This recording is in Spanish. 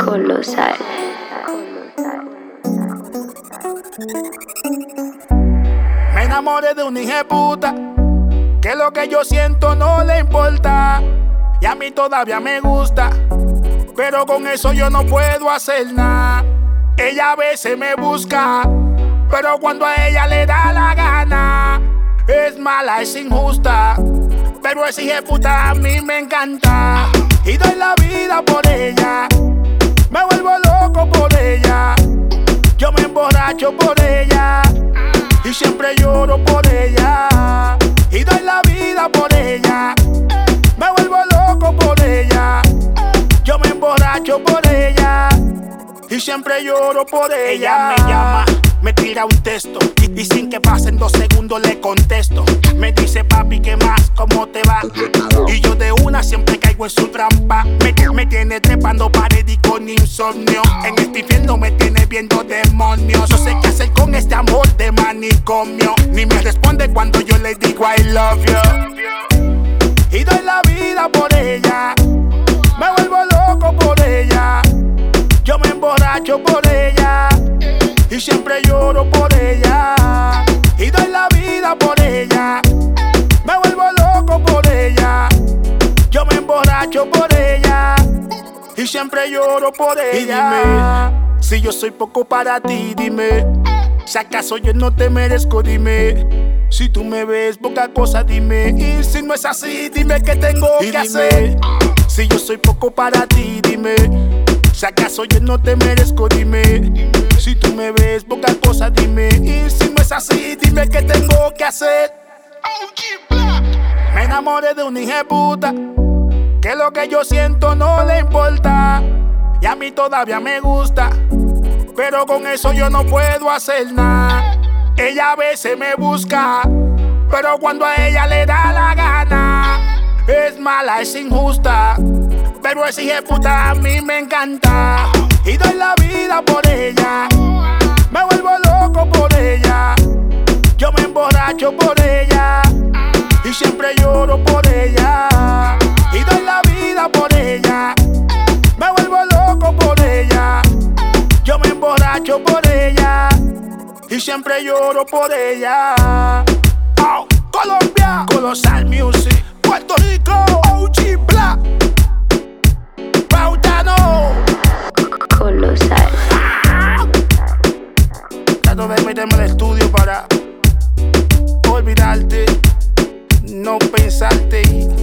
Colosal. Me enamoré de una hijeputa que lo que yo siento no le importa. Y a mí todavía me gusta, pero con eso yo no puedo hacer nada. Ella a veces me busca, pero cuando a ella le da la gana. Es mala, es injusta, pero esa hijeputa a mí me encanta. Y doy la vida por ella, me vuelvo loco por ella. Yo me emborracho por ella y siempre lloro por ella. Y doy la vida por ella, me vuelvo loco por ella. Yo me emborracho por ella y siempre lloro por ella. Ella me llama, me tira un texto y sin que pasen 2 segundos le contesto. Me dice: papi, ¿qué más? ¿Cómo te va? Y yo de una siempre caigo en su trampa. Me tiene trepando pared y con insomnio. En este infierno me tiene viendo demonios. No sé qué hacer con este amor de manicomio. Ni me responde cuando yo le digo I love you. Y doy la vida por ella, me vuelvo loco por ella. Yo me emborracho por ella y siempre lloro por ella. Y doy la vida por ella, me vuelvo loco por ella. Yo me emborracho por ella y siempre lloro por ella. Y dime, si yo soy poco para ti, dime. Si acaso yo no te merezco, dime. Si tú me ves poca cosa, dime. Y si no es así, dime qué tengo que hacer. Si yo soy poco para ti, dime. Si acaso yo no te merezco, dime. Si tú me ves poca cosa, dime. Y si no es así, dime qué tengo que hacer. Me enamoré de una hijeputa que lo que yo siento no le importa. Y a mí todavía me gusta, pero con eso yo no puedo hacer nada. Ella a veces me busca, pero cuando a ella le da la gana. Es mala, es injusta, pero esa hijeputa a mí me encanta. Y doy la vida por ella, me vuelvo loco por ella. Yo me emborracho por ella y siempre lloro por ella. Y doy la vida por ella, me vuelvo loco por ella. Yo me emborracho por ella y siempre lloro por ella. Oh, Colombia, Colosal Music. Puerto Rico, OG Black, Pautano, Colosal. Trato de meterme al estudio para olvidarte, no pensarte y